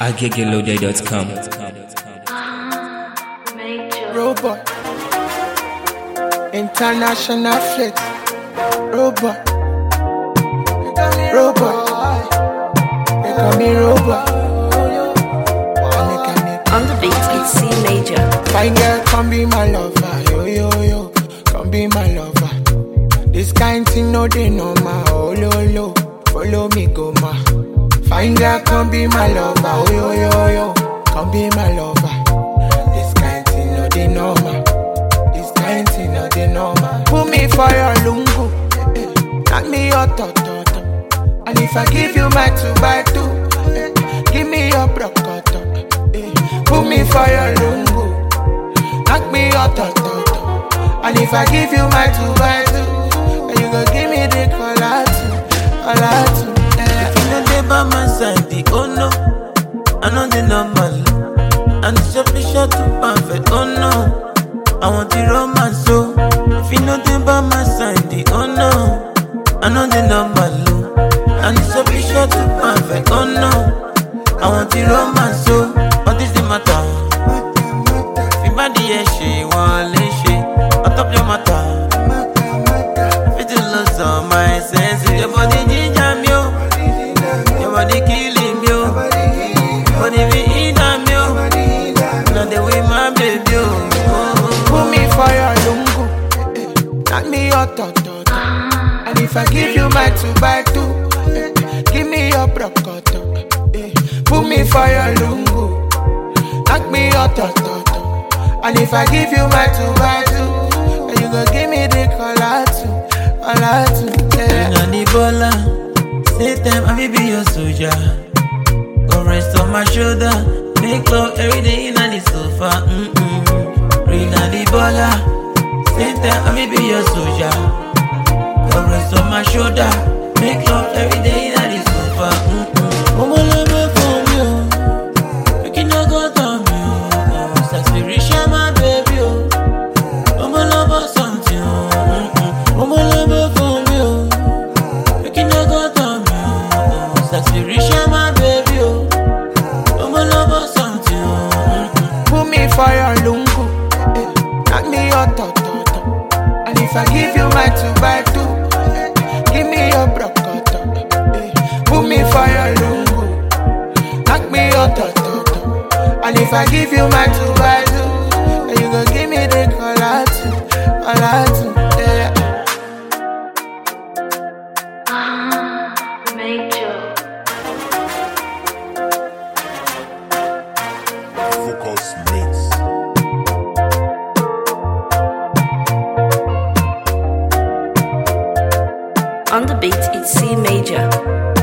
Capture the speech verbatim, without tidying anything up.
agege loaded dot com. Robot, international flex. Robot, robot, they call me robot. On the beat, it's C major. Fine girl, come be my lover, yo yo yo, come be my lover. This kind thing no they know ma, oh lo lo, follow me go ma. Fine girl, come be my lover, oh yo yo yo, come be my lover. This kind thing no they know ma, this kind thing no they know ma. Put me for your lungu, eh, eh. Knock me your toto, and if I give you my two by two, eh, give me your brocoto. Put me for your lungu, knock me your toto. And if I give you my two by two, then you go give me the color too, color too. If you know they by my side, the oh no, I know the normal. And it's your picture too perfect, oh no, I want the romance, so if you know they by my side, the oh no, I know the normal. And it's your picture too perfect, oh no, I want the romance, so what is the matter? If you body yeah, she want she on top your matter. If you lose all my sense, your body ginger me, your body killing me, body be in me, now the way my baby. Put me for your lungu, knock me your toto. And if I give you my two by two, give me your brocoto. Put me for your lungu, knock me your toto. And if I give you my two by two, then you go give me the color too, color too, yeah. Inna the baller, say time I will be your soldier. Go rest on my shoulder, make love every day inna the sofa. Mm-mm. Inna the baller, say time I will be your soldier. Go rest on my shoulder, make love every day inna the sofa. Mm-mm. Omo love for me, oh. Make you no go down me, oh. Saspiration my baby, oh. Omo love something, oh. Mm-mm. Omo love for me, oh. Make you no go down me, oh. Saspiration my baby, oh. Omo love something, oh. Mm-mm. Put me for your lungu, eh, knock me your toto. And if I give you my two by two, eh, give me your brocoto. Eh, put me for your lungu, knock me your toto. And if I give you my two by two, then you go give me the color too, color too, yeah. Major. Focus Mix. On the beat, it's C major.